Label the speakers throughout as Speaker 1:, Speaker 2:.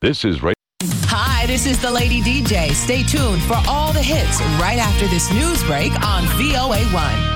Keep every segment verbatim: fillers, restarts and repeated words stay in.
Speaker 1: This is Ray.
Speaker 2: Hi, this is the Lady D J. Stay tuned for all the hits right after this news break on V O A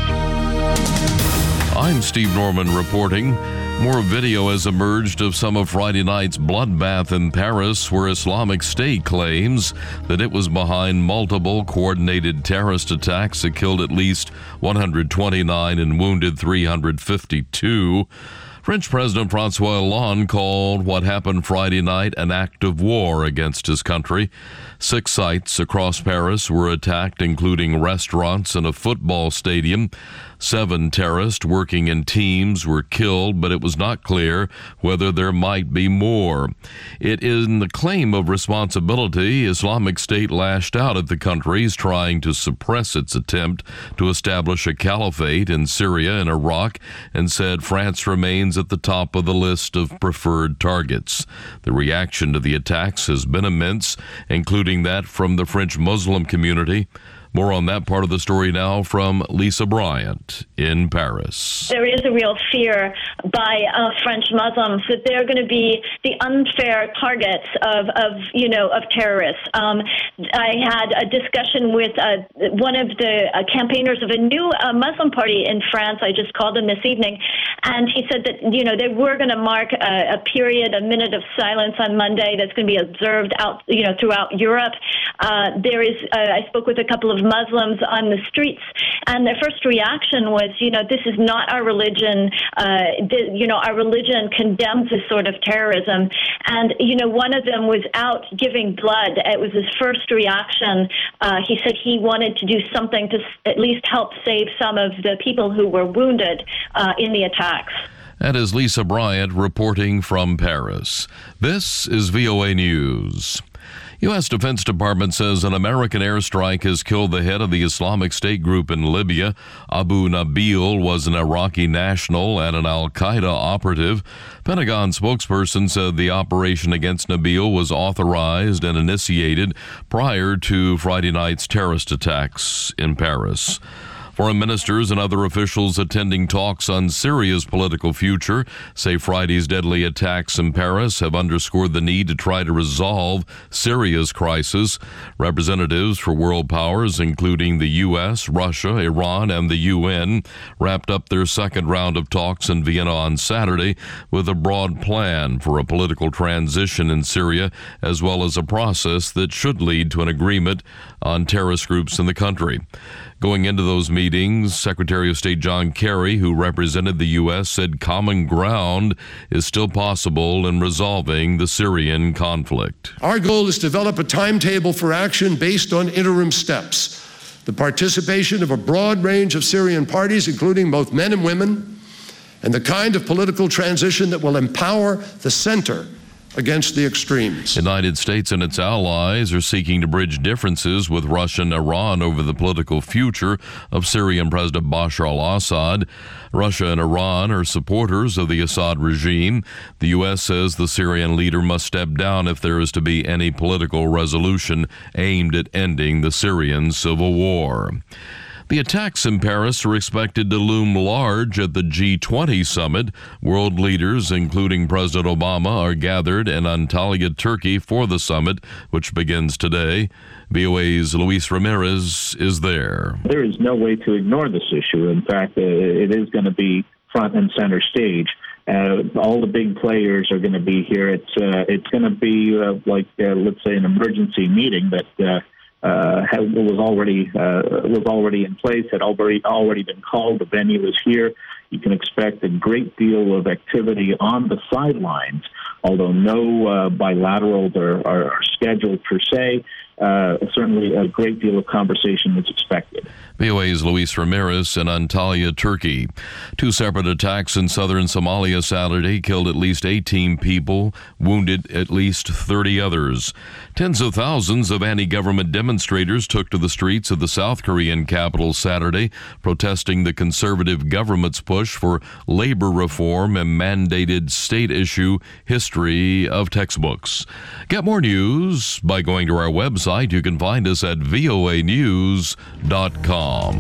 Speaker 2: one.
Speaker 3: I'm Steve Norman reporting. More video has emerged of some of Friday night's bloodbath in Paris, where Islamic State claims that it was behind multiple coordinated terrorist attacks that killed at least one hundred twenty-nine and wounded three hundred fifty-two. French President François Hollande called what happened Friday night an act of war against his country. Six sites across Paris were attacked, including restaurants and a football stadium. Seven terrorists working in teams were killed, but it was not clear whether there might be more. It is in the claim of responsibility, Islamic State lashed out at the countries trying to suppress its attempt to establish a caliphate in Syria and Iraq, and said France remains at the top of the list of preferred targets. The reaction to the attacks has been immense, including that from the French Muslim community. More on that part of the story now from Lisa Bryant in Paris.
Speaker 4: There is a real fear by uh, French Muslims that they're going to be the unfair targets of, of you know, of terrorists. Um, I had a discussion with uh, one of the uh, campaigners of a new uh, Muslim party in France. I just called him this evening, and he said that, you know, they were going to mark a, a period, a minute of silence on Monday that's going to be observed out, you know, throughout Europe. Uh, there is, uh, I spoke with a couple of Muslims on the streets, and their first reaction was, you know, this is not our religion. Uh, th- you know, our religion condemns this sort of terrorism. And, you know, one of them was out giving blood. It was his first reaction. Uh, he said he wanted to do something to s- at least help save some of the people who were wounded uh, in the attacks.
Speaker 3: That is Lisa Bryant reporting from Paris. This is V O A News. U S. Defense Department says an American airstrike has killed the head of the Islamic State group in Libya. Abu Nabil was an Iraqi national and an al-Qaeda operative. Pentagon spokesperson said the operation against Nabil was authorized and initiated prior to Friday night's terrorist attacks in Paris. Foreign ministers and other officials attending talks on Syria's political future say Friday's deadly attacks in Paris have underscored the need to try to resolve Syria's crisis. Representatives for world powers, including the U S, Russia, Iran, and the U N, wrapped up their second round of talks in Vienna on Saturday with a broad plan for a political transition in Syria, as well as a process that should lead to an agreement on terrorist groups in the country. Going into those meetings, Secretary of State John Kerry, who represented the U S, said common ground is still possible in resolving the Syrian conflict.
Speaker 5: Our goal is to develop a timetable for action based on interim steps. The participation of a broad range of Syrian parties, including both men and women, and the kind of political transition that will empower the center against the extremes.
Speaker 3: The United States and its allies are seeking to bridge differences with Russia and Iran over the political future of Syrian President Bashar al-Assad. Russia and Iran are supporters of the Assad regime. The U S says the Syrian leader must step down if there is to be any political resolution aimed at ending the Syrian civil war. The attacks in Paris are expected to loom large at the G twenty summit. World leaders, including President Obama, are gathered in Antalya, Turkey for the summit, which begins today. V O A's Luis Ramirez is there.
Speaker 6: There is no way to ignore this issue. In fact, uh, it is going to be front and center stage. Uh, all the big players are going to be here. It's uh, it's going to be uh, like, uh, let's say, an emergency meeting that uh, Uh, had, was already uh, was already in place, had already already been called. The venue is here. You can expect a great deal of activity on the sidelines, although no uh, bilaterals are, are, are scheduled per se. Uh, certainly a great deal of conversation is expected.
Speaker 3: V O A's Luis Ramirez in Antalya, Turkey. Two separate attacks in southern Somalia Saturday killed at least eighteen people, wounded at least thirty others. Tens of thousands of anti-government demonstrators took to the streets of the South Korean capital Saturday, protesting the conservative government's push for labor reform and mandated state-issue history of textbooks. Get more news by going to our website. You can find us at V O A news dot com.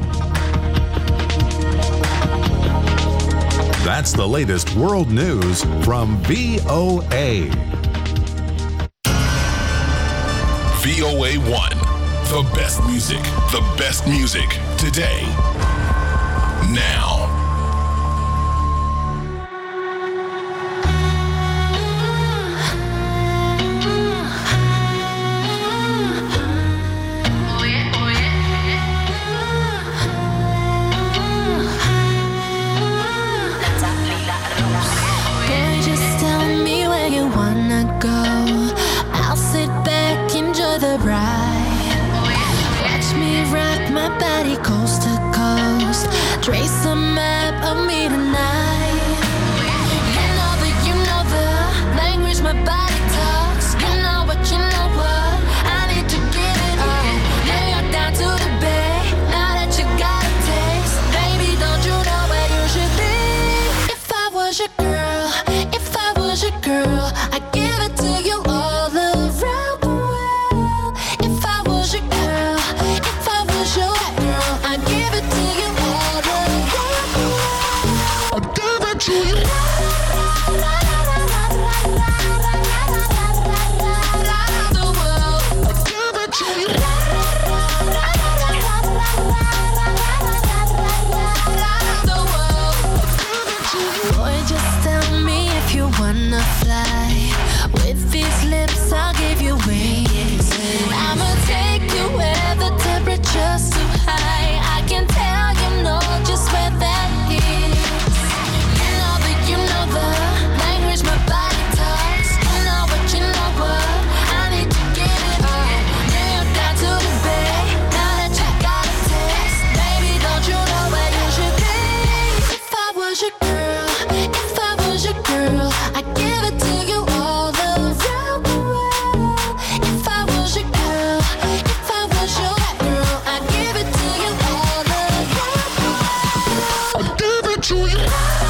Speaker 7: That's the latest world news from V O A.
Speaker 1: V O A one. The best music, the best music today, now.
Speaker 7: Trace a map of me tonight. You know that you know the language my body talks. You know what, you know what, I need to give it all. Now you're down to the bay. Now that you got a taste, baby, don't you know where you should be? If I was your girl, if I was your girl, I'd give it to you all around the world. If I was your girl, if I was your girl, I'd give it to you all around the world. I'd give it to you. Boy, just tell me if you wanna fly. With these lips, I'll give you wings. I'ma take you where the temperature's too high. I can tell you know just where that is. You know that you know the language my body talks. You know what, you know what, I need to get it all. Now you're down to the bay. Now that you got a taste, baby, don't you know where you should be? If I was your girl, if I was your girl, I'd give it to you all around the world. If I was your girl, if I was your girl, I'd give it to you all around the world. I'd give it to you.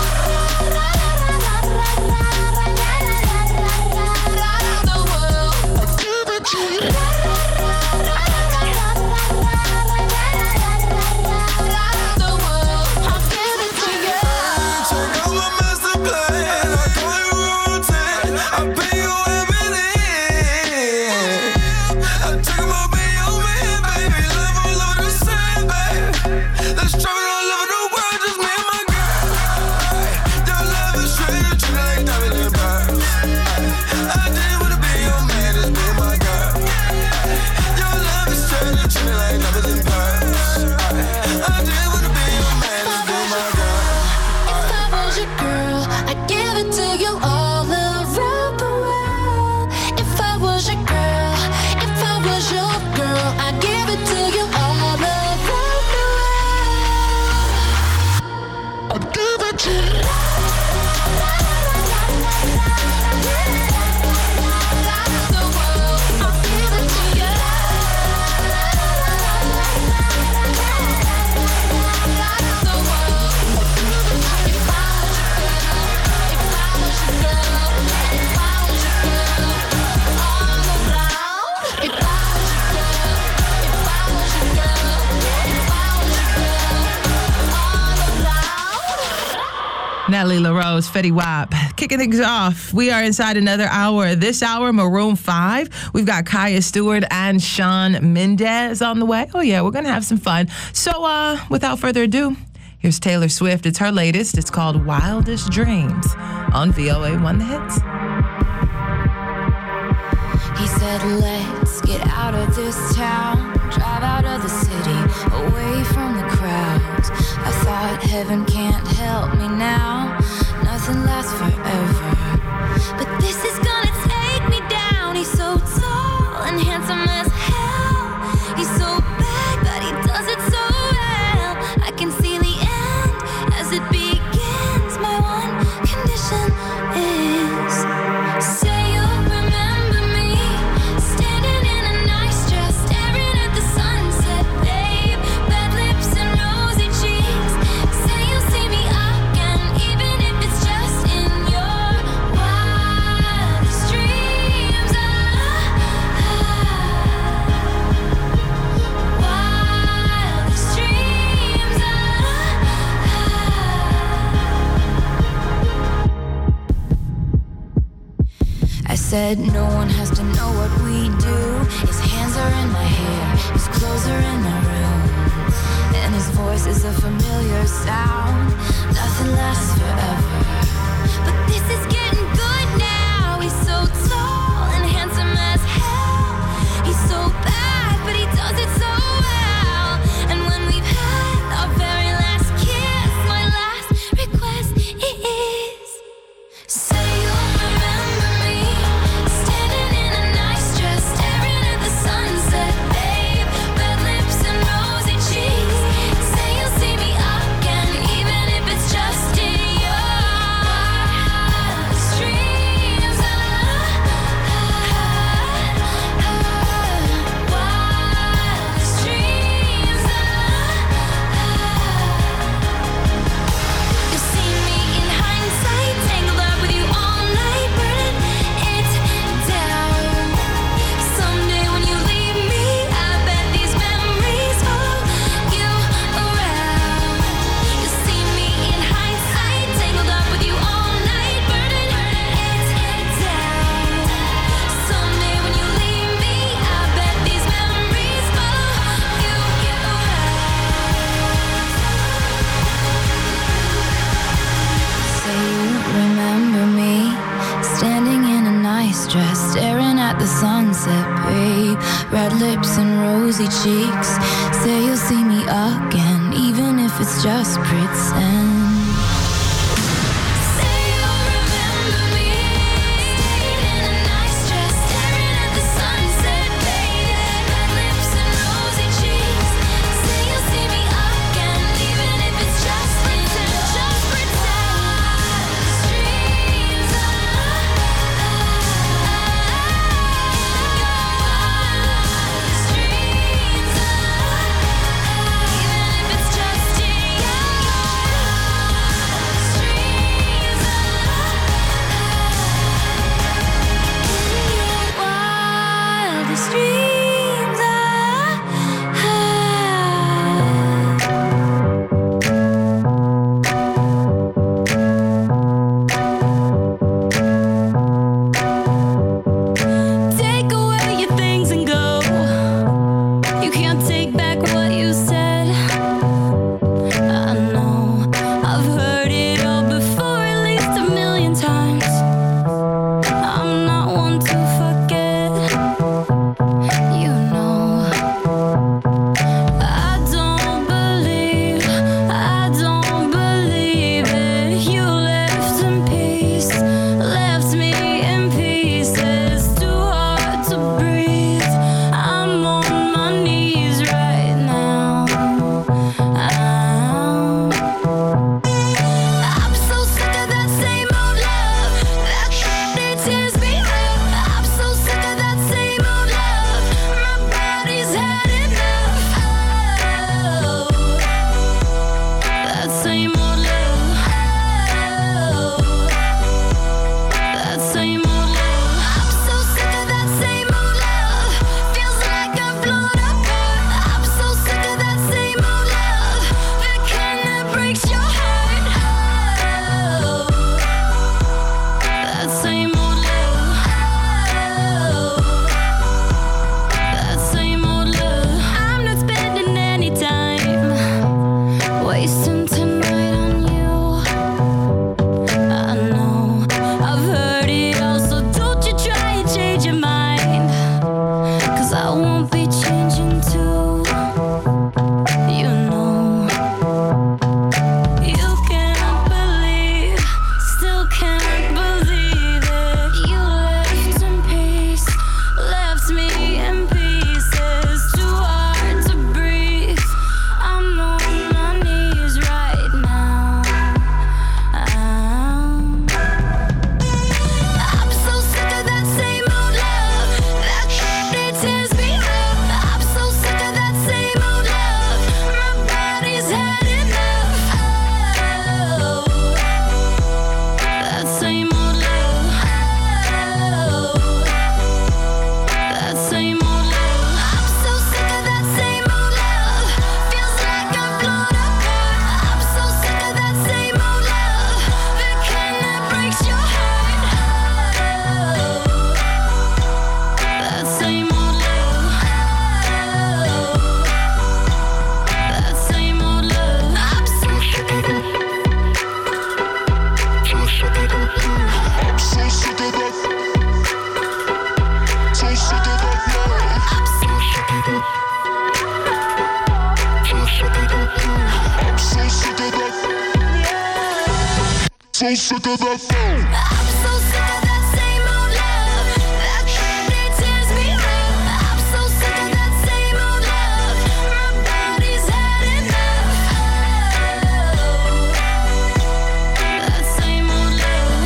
Speaker 2: Natalie LaRose, Fetty Wap. Kicking things off, we are inside another hour. This hour, Maroon five. We've got Kaya Stewart and Shawn Mendes on the way. Oh, yeah, we're going to have some fun. So, uh, without further ado, here's Taylor Swift. It's her latest. It's called Wildest Dreams on V O A one The Hits.
Speaker 7: He said, let's get out of this town, drive out of the city, away from the crowds. I thought heaven can't help me now, nothing lasts forever. But this is gonna take me down. He's so tall and handsome as hell. He's so bad, but he does it so well. I can see the end as it begins. My one condition is, say you'll remember me, standing in a nice dress, staring at the sunset, babe, bad lips and rosy cheeks. Say you'll see me again, even if it's just in your wildest dreams. Ah, wildest dreams. Ah, I said no one has to know what we do. His hands are at the sunset, babe. Red lips and rosy cheeks. Say you'll see me again, even if it's just pretend.
Speaker 8: So sick of that phone. I'm so sick of that same old love. That candy tears me up. I'm so sick of that same old love. My body's had enough. That same old love.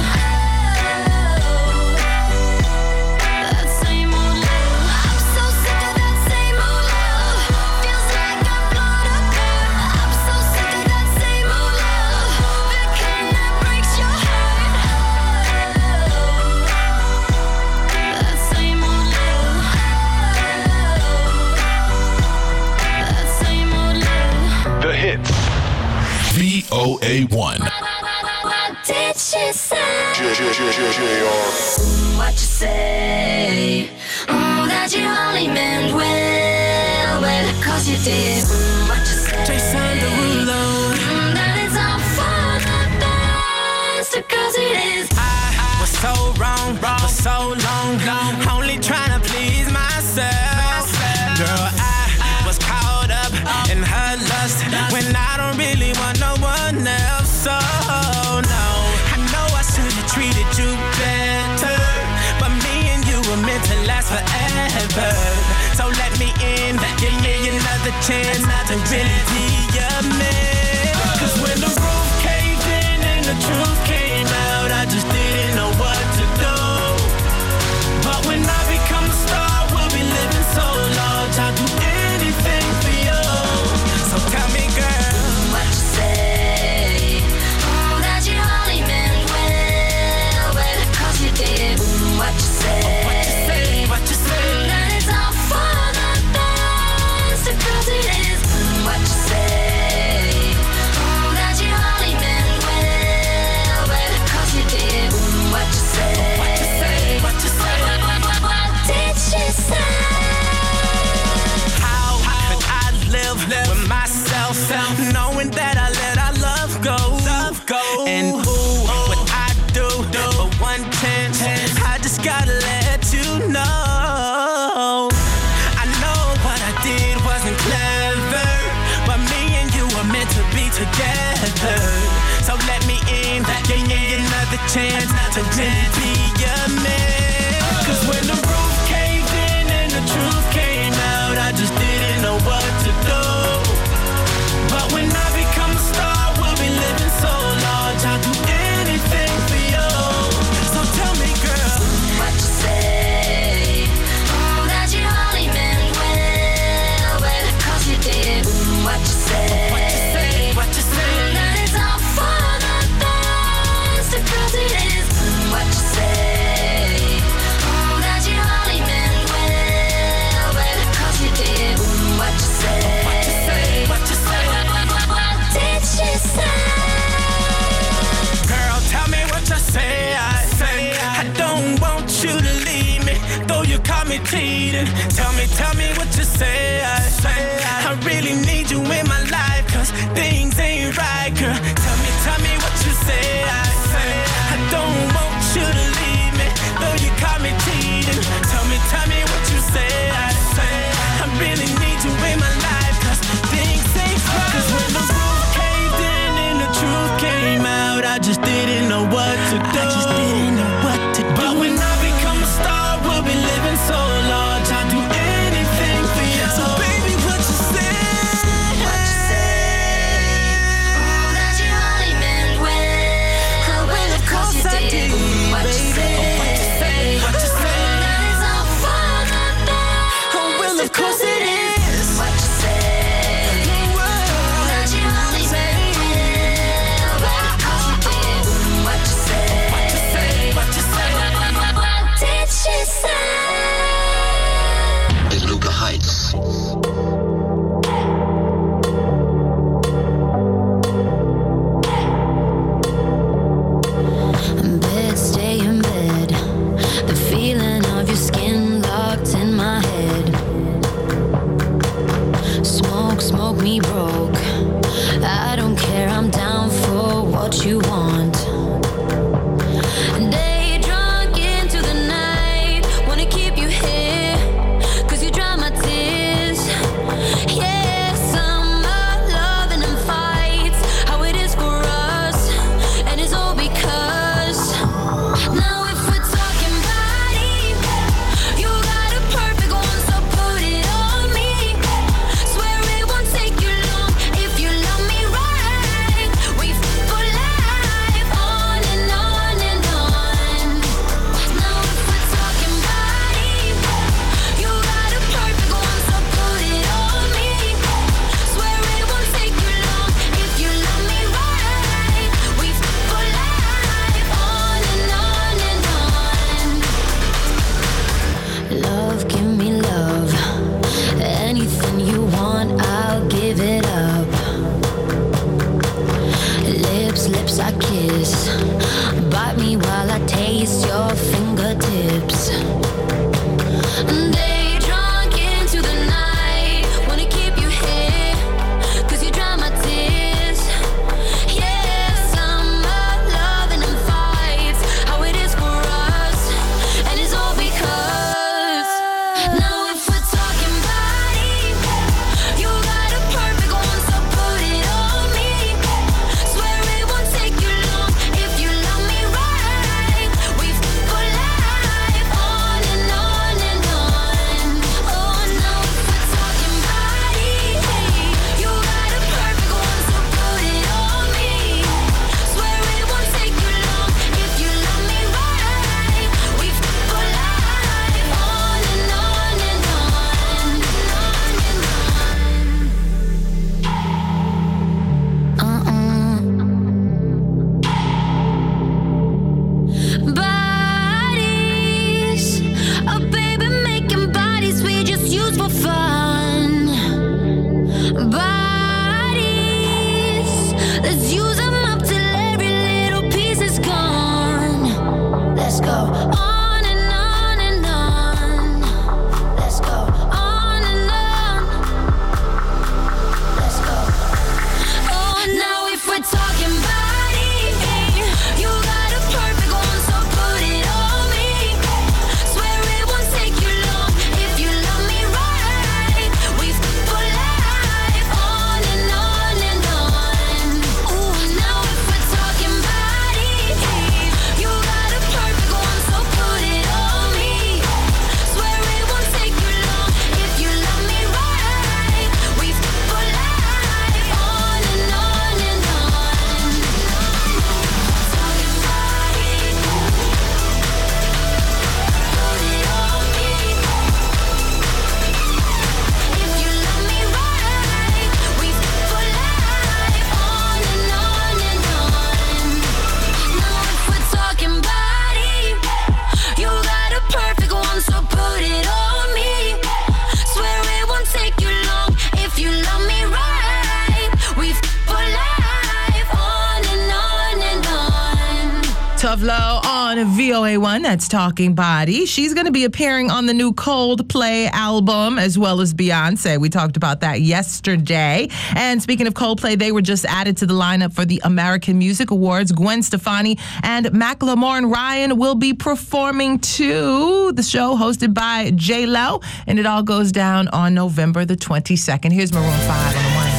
Speaker 8: That same old love. I'm so sick of that same old love. Feels like I'm blown apart. I'm so sick of that same old love. The kind that breaks your heart. That same old love. That same old love.
Speaker 1: The hits. V O A one.
Speaker 8: What did she say? What you say? Oh, that you only meant well, well, cause you did. Mm, what you say?
Speaker 9: Jason Derulo.
Speaker 8: Mm, that it's all for the best, cause it is.
Speaker 9: I was so wrong, for so long, long. Only trying together. So let me in, give me another chance to really be your man. Cause when the roof caved in and the truth came out, I just didn't know what to do. But when I become a star, we'll be living so large, I'll do anything for you. So tell me, girl,
Speaker 8: what you say? Oh, that you only meant well, well, cause you did. What you say?
Speaker 9: what you say, what you say?
Speaker 8: That it's all for the best, because it is. What you say? Oh, that you only meant well, well, cause you did. What you say?
Speaker 9: What you say, what you say?
Speaker 8: What, what, what, what did she say?
Speaker 9: How could I live with myself, knowing that I let our love go? Love go. And ooh, what I do for one chance, I just gotta let you know. I know what I did wasn't clever, but me and you were meant to be together. So let me in, give me another chance to really be your man. Cause when the roof caved in and the truth came out, I just didn't know what to do. But when I become a star, we'll be living so large, I'll do anything for you. So tell me, girl,
Speaker 8: What you say? Oh, that you only meant well, well, cause you did. What you say?
Speaker 9: what you say, what you say?
Speaker 8: That it's all for the best, because it is. What you say? Oh, that you only meant well, well, cause you did. What you say?
Speaker 9: What you say, what you say?
Speaker 8: What, what, what, what did she say?
Speaker 9: Girl, tell me what you say. I say I don't want you to leave me, though you caught me cheating. Tell me, tell me what you say. I say I really need you in my life, cause things ain't right, girl. Tell me, tell me what you say. I say I don't want you to leave me, though you caught me cheating. Tell me, tell me what you say. I say I really need you in my life, cause things ain't right. Cause when the roof caved in and the truth came out, I just didn't know what to do. I just didn't know what to do. But when I become a star, we'll be living so large, I'll do anything for you. So baby, what you say?
Speaker 8: What you say?
Speaker 2: Tough Low on V O A one. That's Talking Body. She's going to be appearing on the new Coldplay album as well as Beyonce. We talked about that yesterday. And speaking of Coldplay, they were just added to the lineup for the American Music Awards. Gwen Stefani and Macklemore and Ryan will be performing too. The show hosted by J-Lo, and it all goes down on November the twenty-second. Here's Maroon five on the one.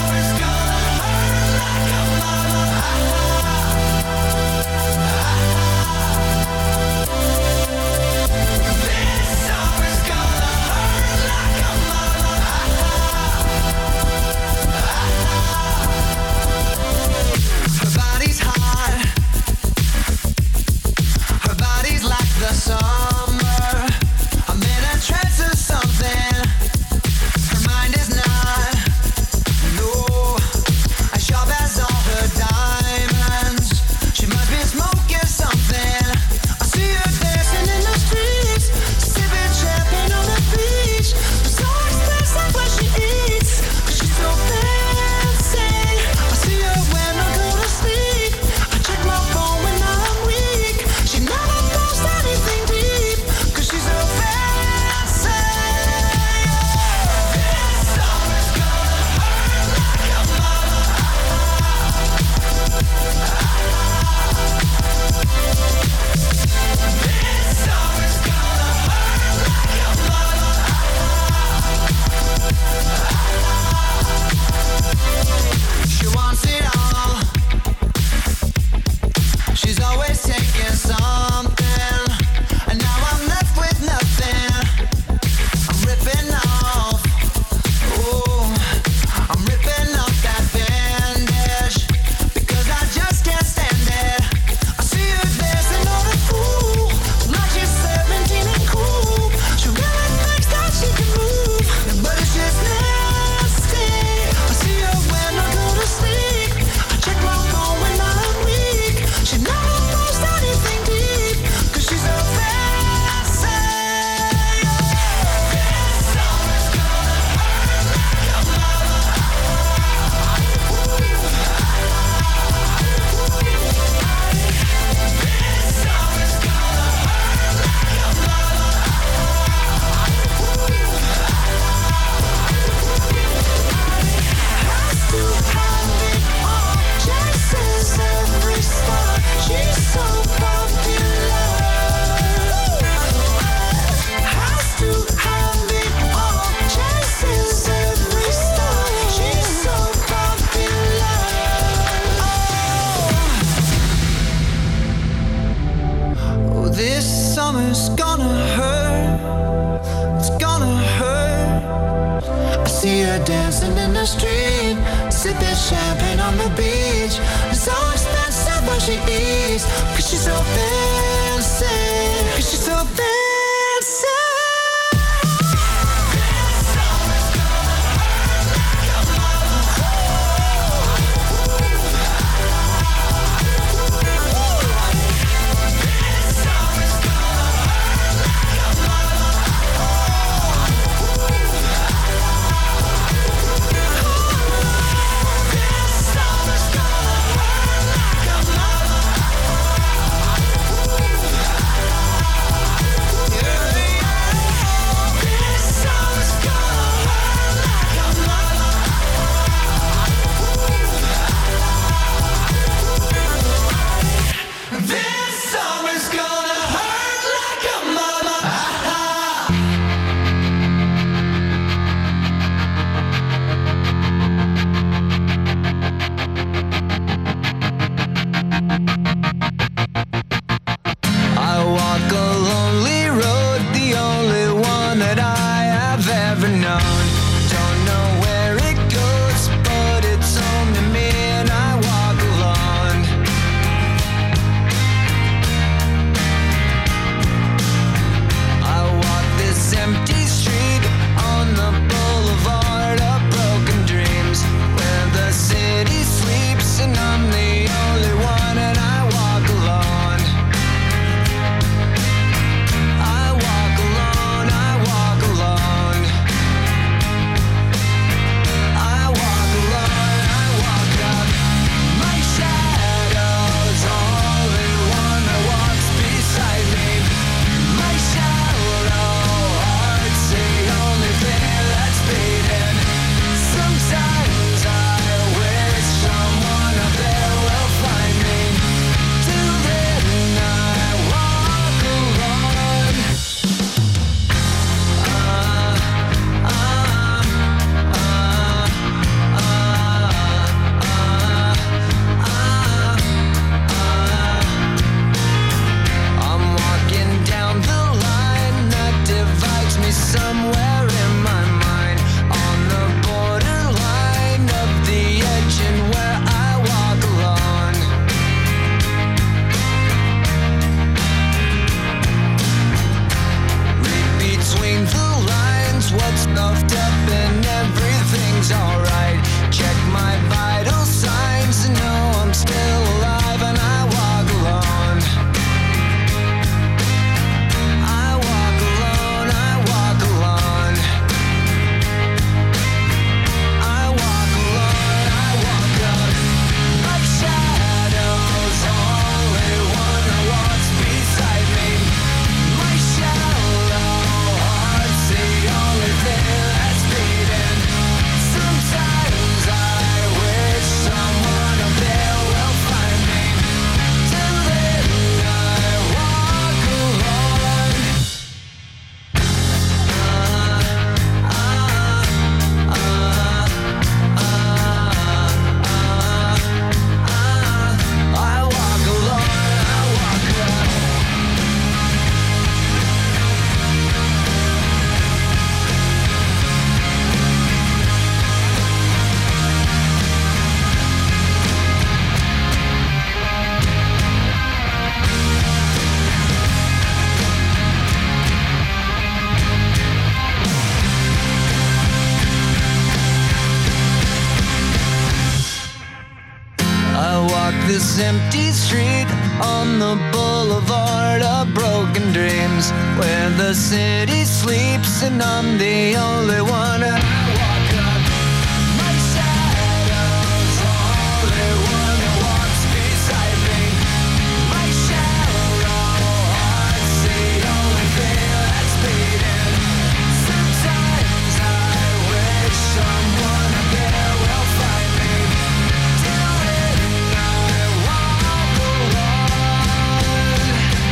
Speaker 10: Dancing in the street, sipping champagne on the beach. It's so expensive what she eats, cause she's so fancy, cause she's so fancy.
Speaker 11: somewhere in my mind, on the borderline of the edge and where I walk alone. Read between the lines, what's puffed up and everything's alright. Check my vital signs to know I'm still alive and I walk alone. I walk alone, I walk alone. I walk alone, I walk up. My shadow's only one that walks beside me. My shallow heart's the only thing that's beating. Sometimes I wish someone up there will find me. Till then I walk alone. I walk alone, I walk alone. I walk this empty street on the boulevard of broken dreams, where the city sleeps and I'm the only one. I walk up. My shadow's only one that walks beside me. My shallow heart's the only thing that's beating. Sometimes I wish someone up there will find me. Till then I walk alone.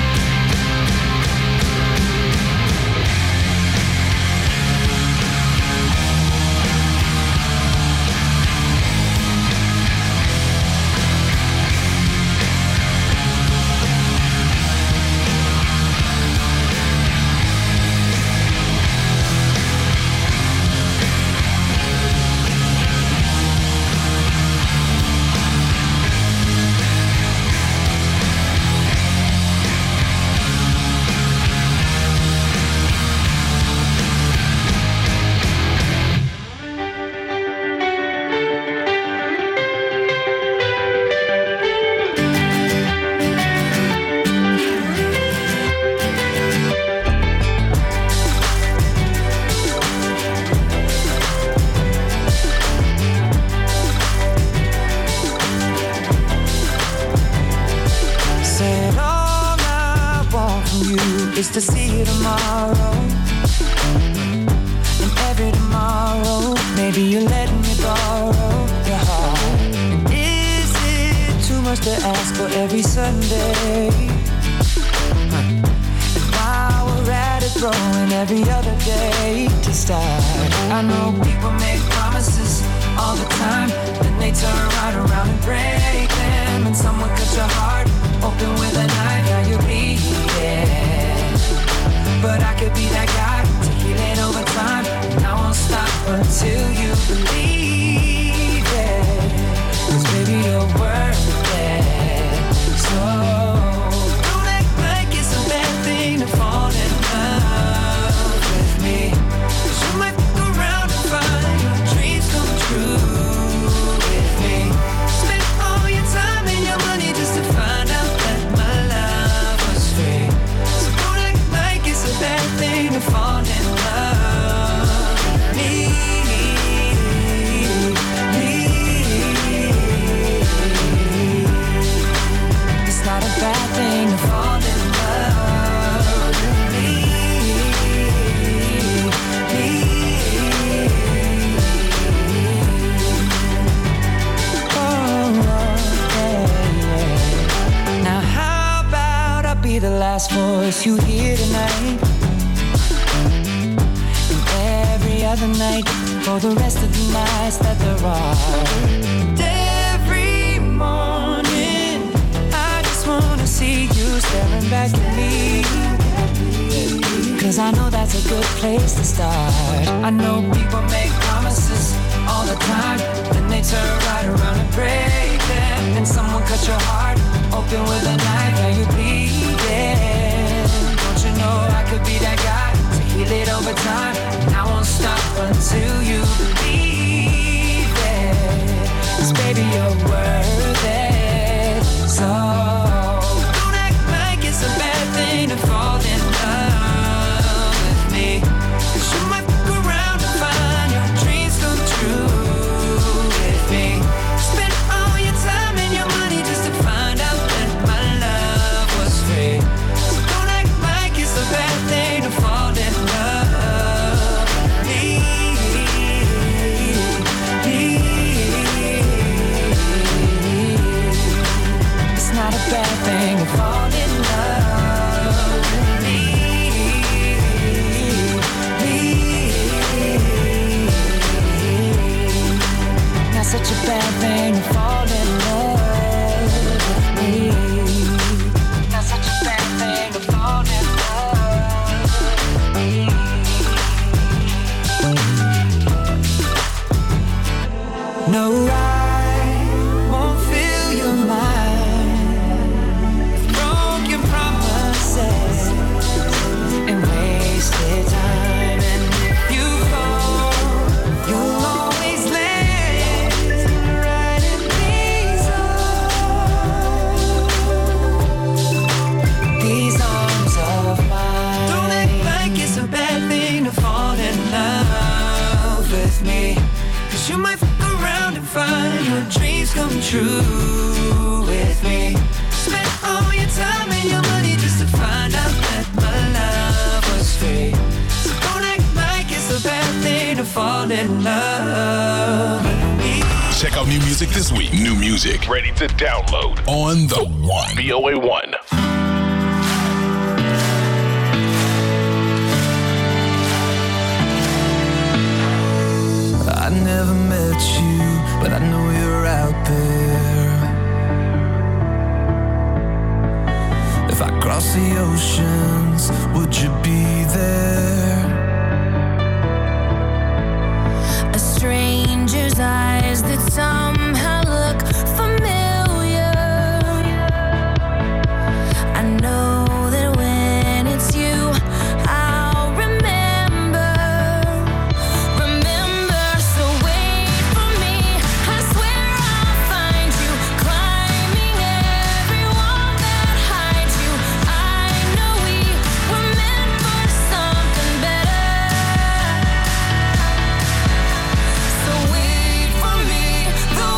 Speaker 11: Said all I want from you is to see you tomorrow. And every tomorrow, maybe you're letting me borrow your heart. And is it too much to ask for every Sunday? And while we're at it, throwing every other day to start. I know people make promises all the time, then they turn right around and break them. And someone cut your heart open with a knife, now you're bleeding. But I could be that guy to heal it over time, and I won't stop until you believe it. 'Cause baby, you're worth it. So don't act like it's a bad thing to fall in love with me. 'Cause you might fuck around and find your dreams come true with me. Spend all your time and your money just to find out that my love was free. So don't act like it's a bad thing to fall in love with me. Me. It's not a bad thing to fall in love with me. Me. Oh, yeah, yeah. Now how about I be the last voice you hear tonight, and every other night for the rest of the nights that there are. And every morning I just wanna see you staring back at me. Cause I know that's a good place to start. I know people make promises all the time, then they turn right around and break them. And someone cut your heart open with a knife, now you're bleeding. Don't you know I could be that guy to heal it over time? And I won't stop until you believe it. 'Cause baby, you're worth it. So don't act like it's a bad thing to fall in love with me. 'Cause you might fuck around and find your dreams come true with me. Spend all your time and your money just to find out that my love was free. So don't act like it's a bad thing to fall in love with me. It's not a bad thing to fall in love with me. Not such a bad thing to fall in love with me. Not such a bad thing to fall in love with me. No, I won't fill your mind with broken promises and wasted time. And if you fall, you'll always land right in these arms, these arms of mine. Don't act like it's a bad thing to fall in love with me. 'Cause you might fuck around and find your dreams come true with me. Spend all your time and your money just to find out that my love was free. So don't act like it's a bad thing to fall in love with me.
Speaker 1: Check out new music this week. New music ready to download on the One. V O A one.
Speaker 11: I never met you, but I know you're out there. If I cross the oceans, would you be there?
Speaker 7: A stranger's eyes that somehow look familiar. I know that when it's you, I'll remember. Remember, so wait for me. I swear I'll find you, climbing every wall that hides you. I know we were meant for something better. So wait for me, the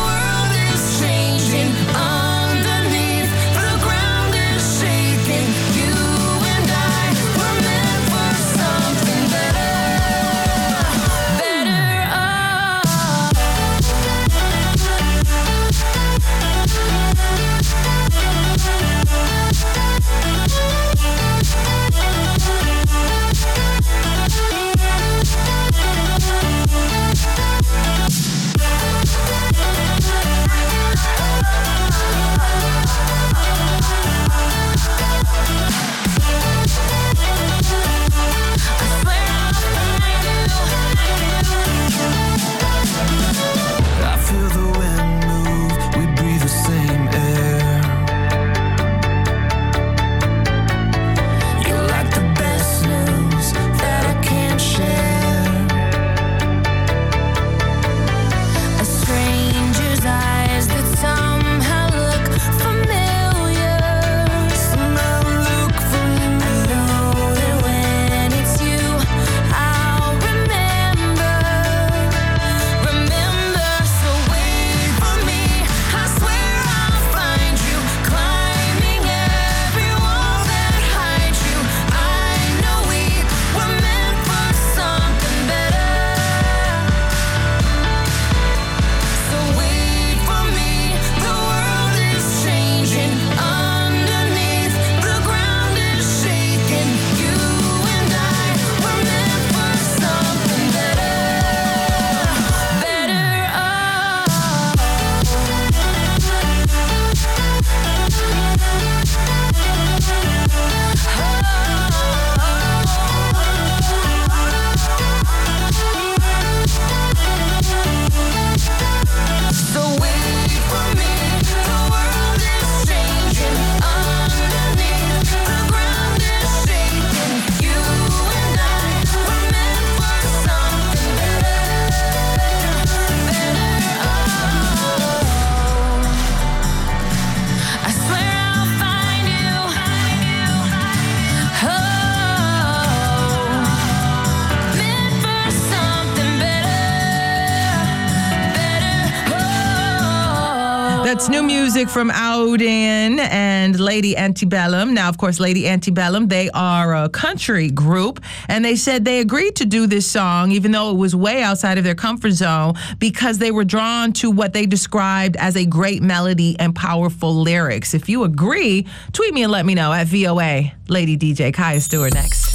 Speaker 2: That's new music from Auden and Lady Antebellum. Now, of course, Lady Antebellum, they are a country group, and they said they agreed to do this song, even though it was way outside of their comfort zone, because they were drawn to what they described as a great melody and powerful lyrics. If you agree, tweet me and let me know at V O A. Lady D J Kaya Stewart next.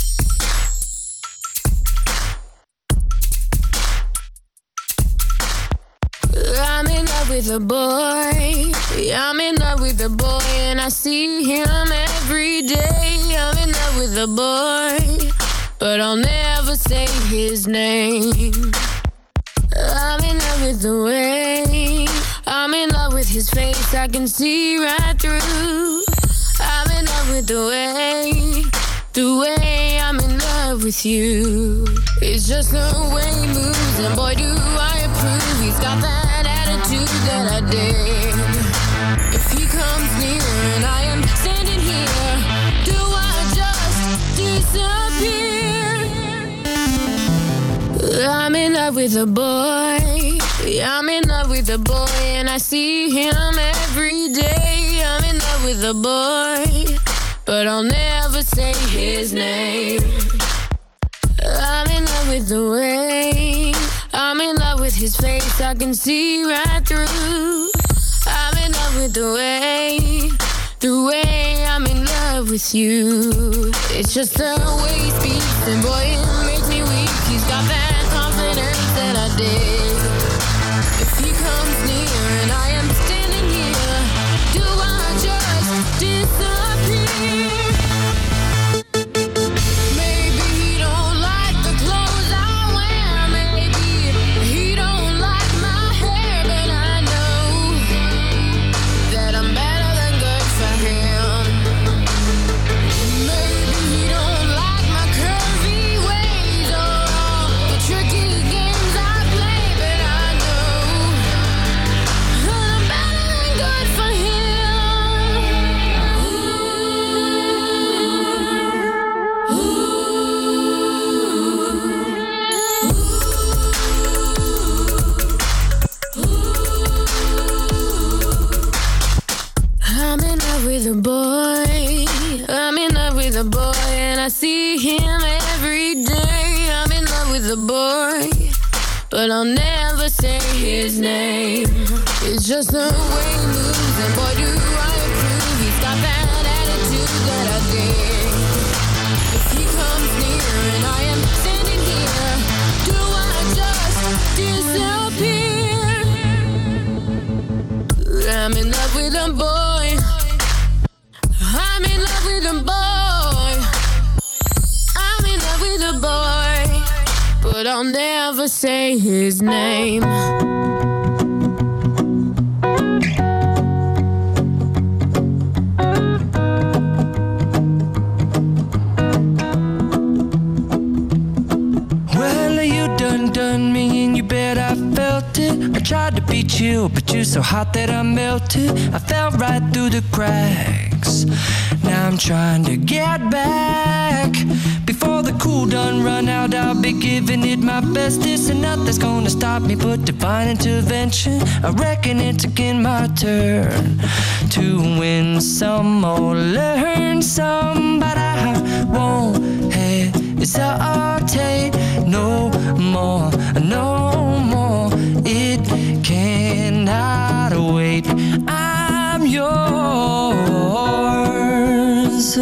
Speaker 7: I'm in love with a boy. I'm in love with a boy, and I see him every day. I'm in love with a boy, but I'll never say his name. I'm in love with the way. I'm in love with his face. I can see right through. I'm in love with the way. The way I'm in love with you. It's just the way he moves, and boy, do I approve. He's got that attitude that I dig. If he comes near and I am standing here, do I just disappear? I'm in love with a boy. I'm in love with a boy, and I see him every day. I'm in love with a boy, but I'll never say his name. I'm in love with the way. I'm in love with his face. I can see right through. I'm in love with the way. The way I'm in love with you. It's just the way he speaks, and boy, it makes me weak. He's got that confidence that I dig. If he comes near and I am standing here, do I just disappear? Maybe he don't like the clothes I wear. Maybe he don't like my hair, but I know that I'm better than good for him. Maybe he don't like my curvy ways or all the tricky games I play, but I know that I'm better than good for him. I'm in love with a boy. I'm in love with a boy, and I see him every day. I'm in love with a boy, but I'll never say his name. It's just the way he moves, and boy, do I approve. He's got that attitude that I dig. If he comes near and I am standing here, do I just disappear? I'm in love with a boy. I'm in love with a boy. I'm in love with a boy, but I'll never say his name.
Speaker 11: Well, you done done me and you bet I felt it. I tried to be chill, but you're so hot that I melted. I fell right through the cracks. Now I'm trying to get back. Before the cool done run out, I'll be giving it my bestest, and nothing's gonna stop me but divine intervention. I reckon it's again my turn to win some or learn some, but I won't hesitate no more, no more. It cannot wait. I'm yours.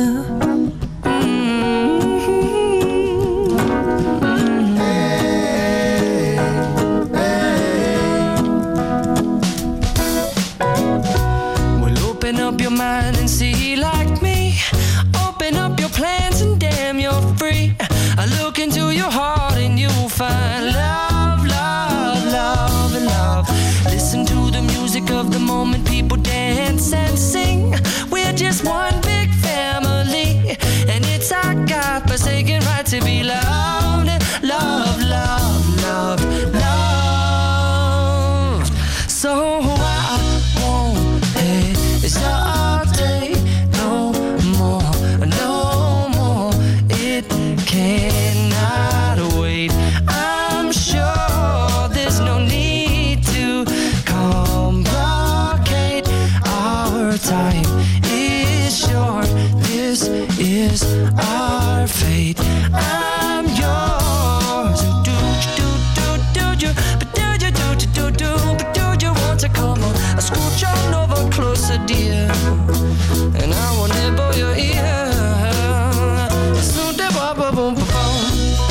Speaker 11: Open up your mind and see like me. Open up your plans and damn, you're free. I look into your heart and you'll find love, love, love, and love. Listen to the music of the moment, people dance and sing. We're just one big family, and it's our God-forsaken right to be loved, love, love, love, loved. So I won't hesitate no more, no more. It cannot wait. I'm sure there's no need to complicate scooch on over closer, dear, and I will nibble your ear. So da ba ba boom ba boom.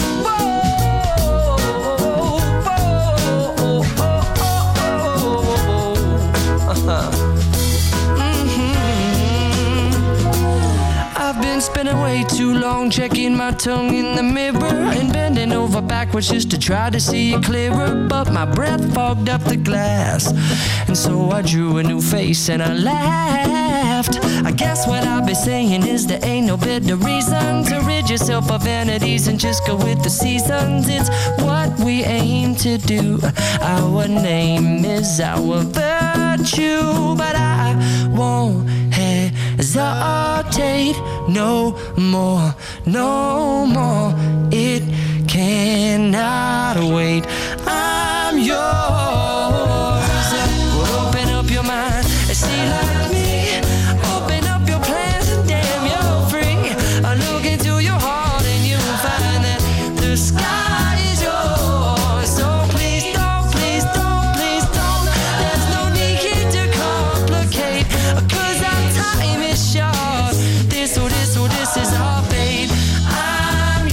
Speaker 11: I've been spending way too long checking my tongue in the mirror and bending over backwards just to try to see it clearer, but my breath fogged up the glass, and so I drew a new face and I laughed. I guess what I'll be saying is there ain't no better reason to rid yourself of vanities and just go with the seasons. It's what we aim to do. Our name is our virtue, but I won't hesitate no more, no more. It cannot wait. I'm yours. Well, open up your mind and see like me. Open up your plans and damn, you're free. I look into your heart and you'll find that the sky is yours. So please don't, please don't, please don't. There's no need here to complicate, 'cause our time is short. This, oh, this, oh, this is our fate. I'm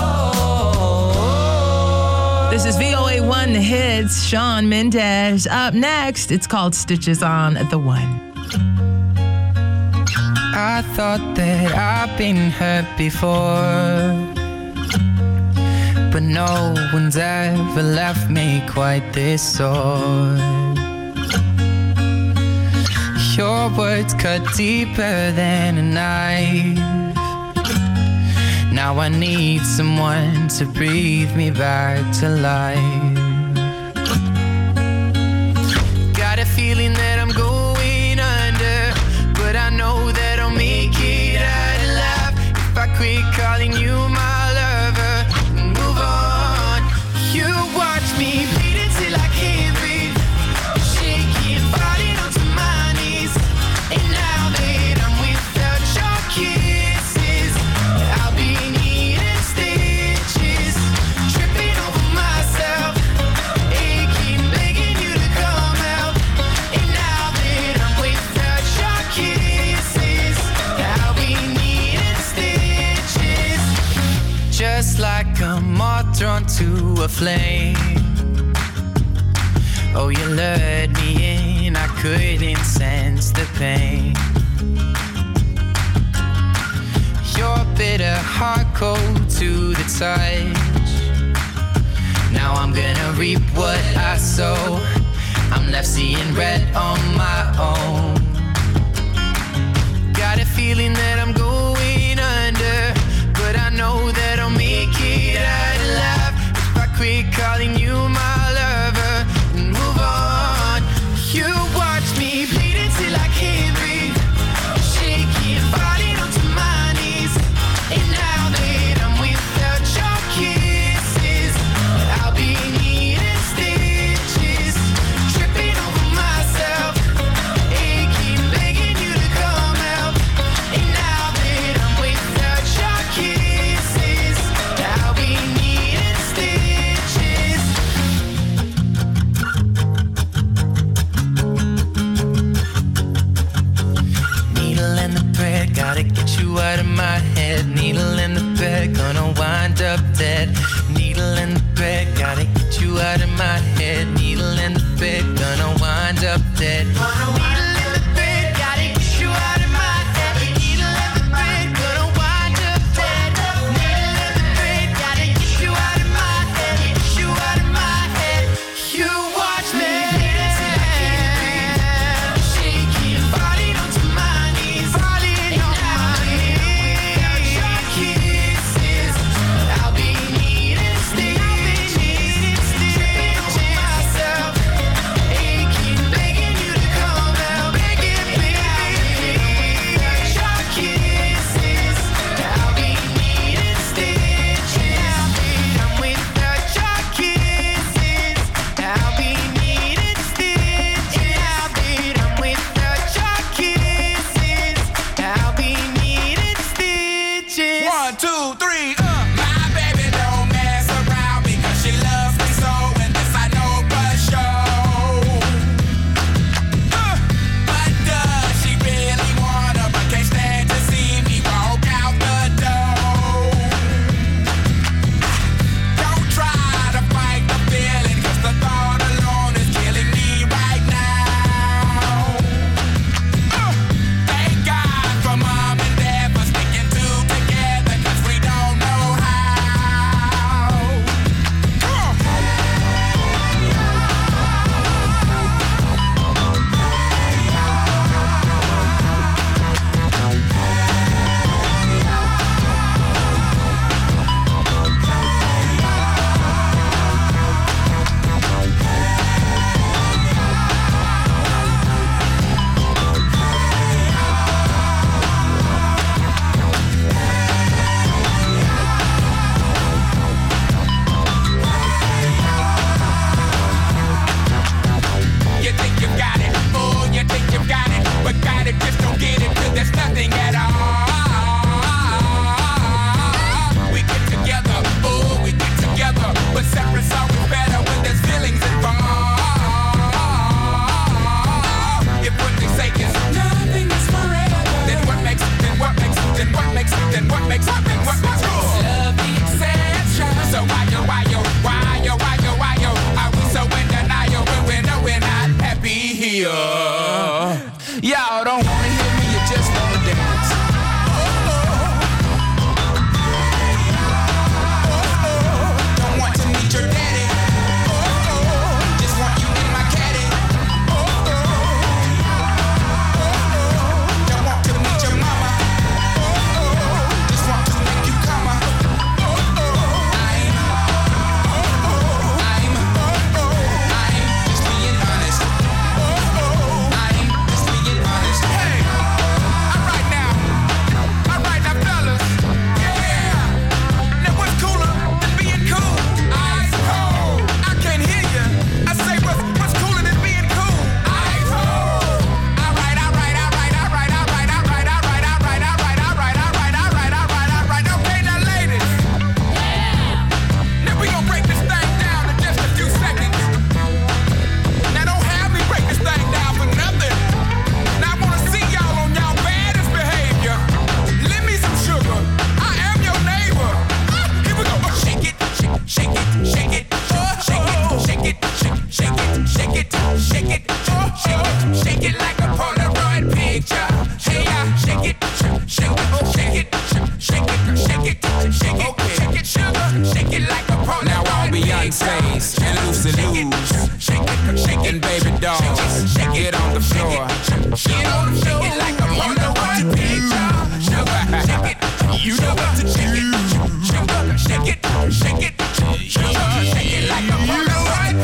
Speaker 11: yours.
Speaker 2: This is V O A one The Hits, Shawn Mendes. Up next, it's called Stitches on the One.
Speaker 11: I thought that I've been hurt before, but no one's ever left me quite this sore. Your words cut deeper than a knife. Now I need someone to breathe me back to life. Got a feeling that I'm going under, but I know that I'll make it out alive if I quit calling you my lover and move on. You watch me bleed until I can't breathe, shaking, falling onto my knees. And now that I'm without your kisses, I'll be needing stitches, tripping over myself, aching, begging you to come out. And now that I'm without your kisses, I'll be needing stitches. Just like a moth drawn to a flame. Oh, you lured me in, I couldn't sense the pain. Your bitter heart cold to the touch. Now I'm gonna reap what I sow. I'm left seeing red on my own. Got a feeling that I'm going under, but I know that I'll make it out alive if I quit calling you my lover and move on. You watch me bleed until I can't breathe, shaking, falling onto my knees. And now that I'm without your kisses, I'll be needing stitches, tripping over myself, aching, begging you to come out. And now that I'm without your kisses, I'll be needing stitches. Needle in the thread, gotta get you out of my head. Needle in the thread, gonna wind up dead. Needle in the thread, gotta get you out of my head. Needle in the thread, gonna wind up dead. Needle in the thread, gotta get you out of my head. Needle in the thread, gonna wind up dead. Needle in the thread, gotta get you out of my head. Get you out of my head. You watch me till I can't breathe, shaking, falling onto my knees, falling on my knees. Without your kisses, I'll be needing stitches, tripping over
Speaker 12: pussy loose. And baby doll, get on the floor. Get on the floor like a you know what to do. You know what to do. Shake it, shake it, shake it like a you know what to do.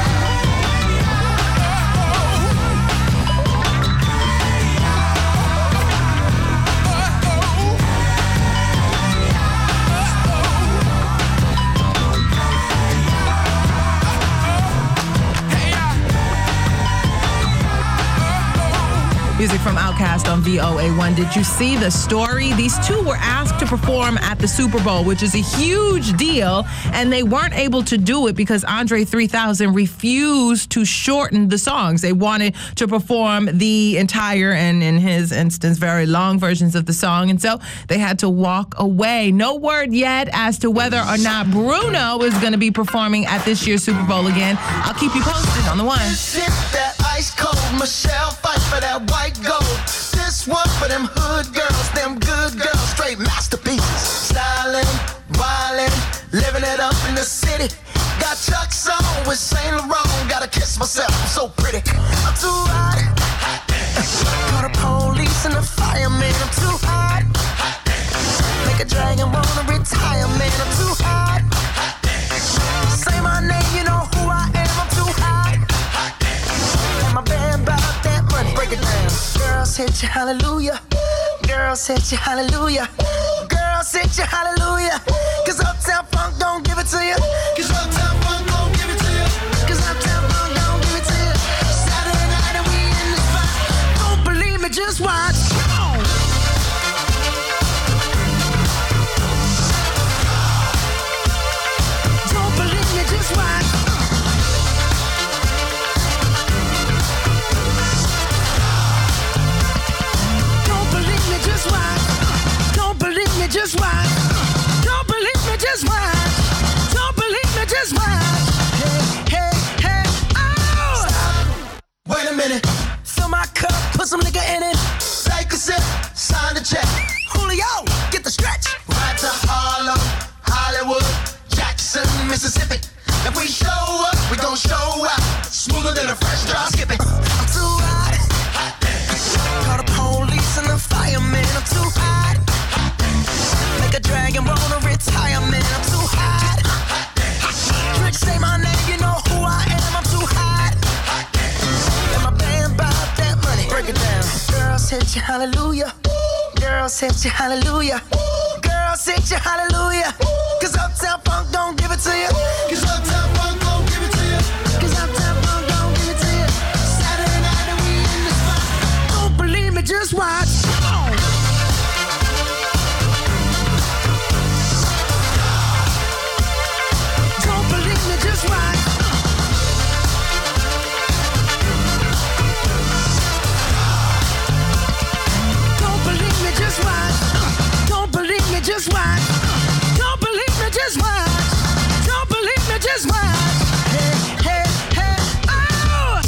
Speaker 2: Music from Outkast on V O A one. Did you see the story? These two were asked to perform at the Super Bowl, which is a huge deal, and they weren't able to do it because Andre three thousand refused to shorten the songs. They wanted to perform the entire, and in his instance, very long versions of the song, and so they had to walk away. No word yet as to whether or not Bruno is going to be performing at this year's Super Bowl again. I'll keep you posted on the one.
Speaker 10: Sip that ice cold, Michelle fight for that white gold. This one for them hood girls, them good girls, straight masterpieces. Stylin', wildin', living it up in the city. Got Chuck's on with Saint Laurent. Gotta kiss myself, I'm so pretty. I'm too hot. Call the police and the fireman. I'm too hot. Make a dragon wanna retire, man. I'm too hot. Say my name, you know who I am. I'm too hot. And my band bought that money. Break it down. Girls hit you, hallelujah. Girls hit you, hallelujah. Girls hit you, hallelujah. Cause Uptown Funk don't give it to you. Cause Uptown Funk don't give it to you. Cause Uptown Funk don't give it to you. Saturday night and we in the spot. Don't believe me, just watch. Come on. Don't believe me, just watch. Just watch. Don't believe me, just watch. Don't believe me, just watch. Don't believe me, just watch. Hey, hey, hey, oh! Stop. Wait a minute. Fill my cup, put some nigga in it. Take a sip, sign the check. Julio, get the stretch. Right to Harlem, Hollywood, Jackson, Mississippi. If we show up, we gon' show out. Smoother than a fresh drop. Skip it. I'm too hot. Call the police and the fireman. I'm too hot. Make a dragon wanna retire, man. I'm too hot. Trick, say my name, you know who I am. I'm too hot. And my band bought that money. Break it down. Girls hit you, hallelujah. Girls hit you, hallelujah. Girls hit you, hallelujah. Cause Uptown Funk don't give it to you. Cause Uptown Funk don't give it to you. Cause Uptown Funk don't give it to you. Saturday night and we in the spot. Don't believe me, just watch. Come on. Don't believe me, just watch. Don't believe me, just watch. Don't believe me, just watch. Don't believe me, just watch. Don't believe me, just watch. Hey, hey, hey, oh!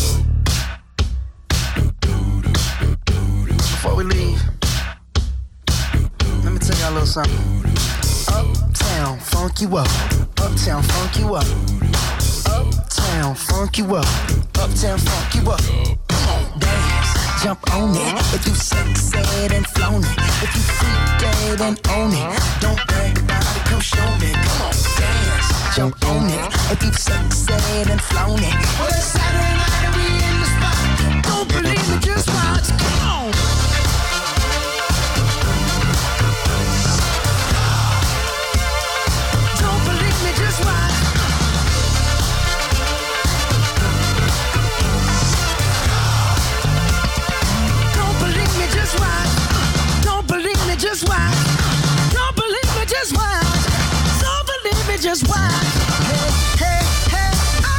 Speaker 10: Before we leave, let me tell y'all a little something. Uptown, funk you up. Uptown, funk you up. Uptown, funk you up. Uptown, funk you up. Come on, dance, jump on it. If you sexed and flown it. If you freak dead and own it. Don't brag about it, come show me. Come on, dance, jump on it. If you sexed and flown it. Well, it's Saturday night and we in the spot. Don't believe me, just watch. Come on. Don't believe me, just watch. Don't believe me, just watch. Don't believe me, just watch. Don't believe me, just watch. Don't believe me, just watch. Hey, hey, hey, oh!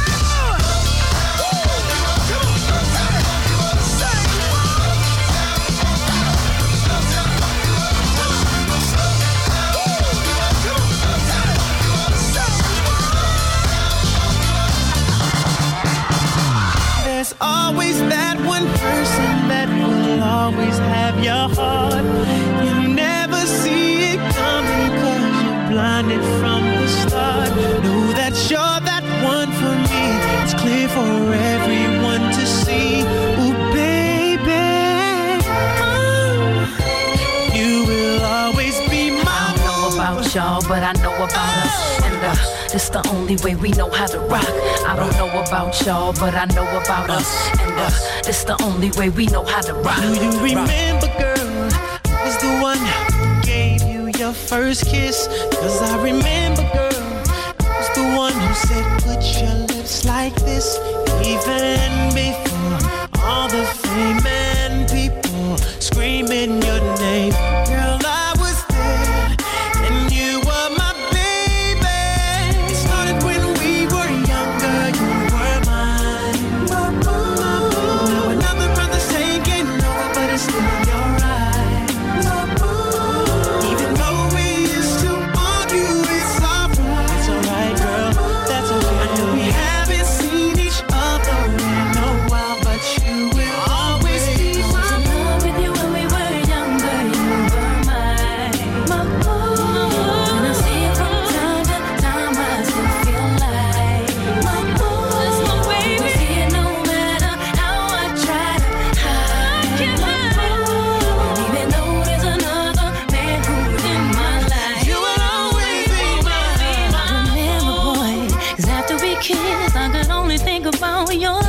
Speaker 9: There's always that one person that will always have your heart. You never see it coming 'cause you're blinded from the start. Know that you're that one for me.
Speaker 11: for everyone to see. Ooh, baby, oh, you will always be my.
Speaker 13: I don't know about y'all, but I know about us. And uh, this the only way we know how to rock. I don't know about y'all, but I know about us. And uh, this the only way we know how to rock.
Speaker 11: Do you remember, girl, who was the one who gave you your first kiss? Cause I remember, girl, who was the one who said, put your lips like this. Even before all the fame and people screaming your name. Girl, I was there, and you were my baby. It started when we were younger, you were mine. Now another brother's taking over, but it's still your right. Even though we used to argue, it's alright. It's alright, girl, that's okay. I know we haven't seen each other in a while, but you will always be
Speaker 13: I was in
Speaker 11: mine.
Speaker 13: love with you when we were younger. You were mine. My boy. And I see it from time to time. I still feel like my boy. That's my baby. Was here no matter how I try to hide. My boy. And even though there's another man who's in my life,
Speaker 11: You will always be mine.
Speaker 13: I remember, boy, 'cause after we kissed, I could only think about your